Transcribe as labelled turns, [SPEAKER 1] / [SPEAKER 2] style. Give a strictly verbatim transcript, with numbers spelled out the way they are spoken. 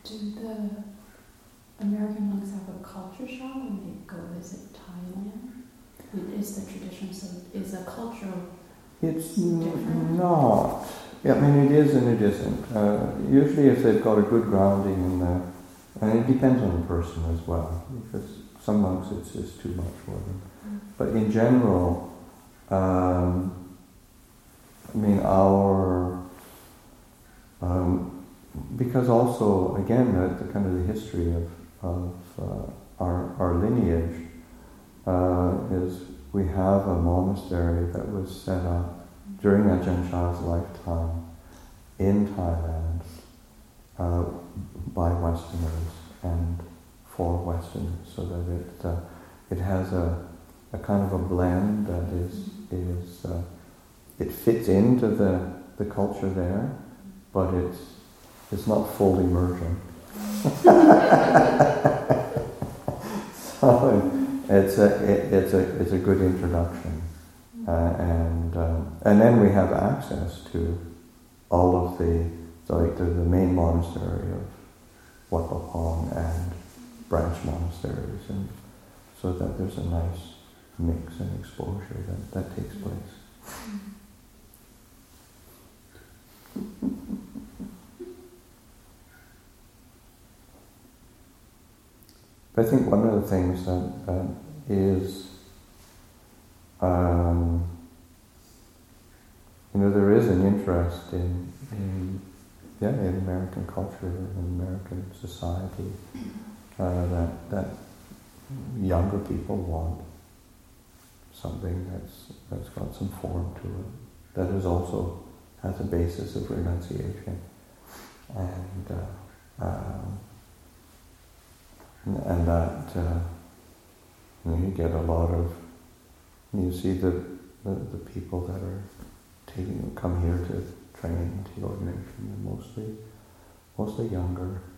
[SPEAKER 1] Do the American monks have a culture shock when they go visit Thailand? Is the tradition so? Is a cultural?
[SPEAKER 2] It's n- not. I mean, it is and it isn't. Uh, usually, if they've got a good grounding in the, and it depends on the person as well, because some monks it's just too much for them. Mm. But in general, um, I mean, our um, because also again the, the kind of the history of of uh, our our lineage uh, is we have a monastery that was set up during Ajahn Chah's lifetime in Thailand uh, by Westerners and for Westerners, so that it uh, it has a a kind of a blend that is is uh, it fits into the, the culture there, but it's it's not full immersion. So it's a it, it's a it's a good introduction, uh, and um, and then we have access to all of the so like the, the main monastery of Wat Pah Pong and branch monasteries, and so that there's a nice mix and exposure that, that takes place. But I think one of the things that uh, is, um, you know, there is an interest in, in yeah, in American culture, in American society, uh, that that younger people want something that's that's got some form to it, that is also has a basis of renunciation, and uh, um, and that uh, you know, you get a lot of you see the, the the people that are taking come here to train into the ordination, and mostly mostly younger.